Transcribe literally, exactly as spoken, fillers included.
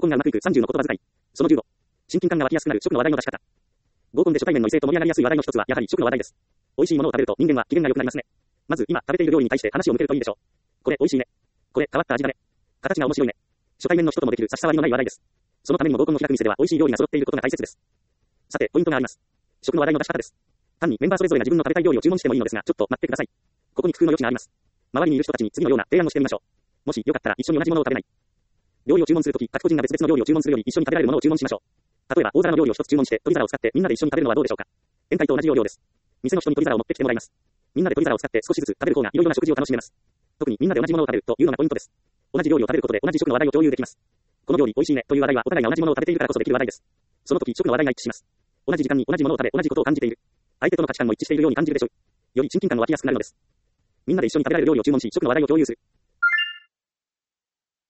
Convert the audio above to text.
がうまくいくさんじゅうの言葉遣い。そのじゅうご。親近感が湧きやすくなる食の話題の出し方。合コンで初対面の異性と盛り上がりやすい話題の一つは、やはり食の話題です。美味しいものを食べると人間は機嫌が良くなりますね。まず、今食べている料理に対して話を向けるといいでしょう。これ美味しいね。これ変わった味だね。形が面白いね。初対面の人ともできる差し障りのない話題です。そのためにも合コンの開く店では美味しい料理が揃っていることが大切です。さて、ポイントがあります。食の話題の出し方です。単にメンバーそれぞれが自分の食べたい料理を注文してもいいのですが、ちょっと待ってください。ここに工夫の余地があります。周りにいる人たちに次のような提案をしてみましょう。もしよかったら一緒に同じものを食べない。料理を注文するとき、各個人が別々の料理を注文するより一緒に食べられるものを注文しましょう。例えば、大皿の料理を一つ注文して、取り皿を使ってみんなで一緒に食べるのはどうでしょうか。宴会と同じ要領です。店の人に取り皿を持ってきてもらいます。みんなで取り皿を使って少しずつ食べる方がいろいろな食事を楽しめます。特にみんなで同じものを食べるというのがポイントです。同じ料理を食べることで同じ食の話題を共有できます。この料理美味しいねという話題はお互いが同じものを食べているからこそできる話題です。その時食の話題が一致します。同じ時間に同じものを食べ、同じことを感じている。相手との価値観も一致しているように感じるでしょう。より親近感が湧きやすくなるのです。みんなで一緒に食べられる料理を注文し、食の話題を共有する。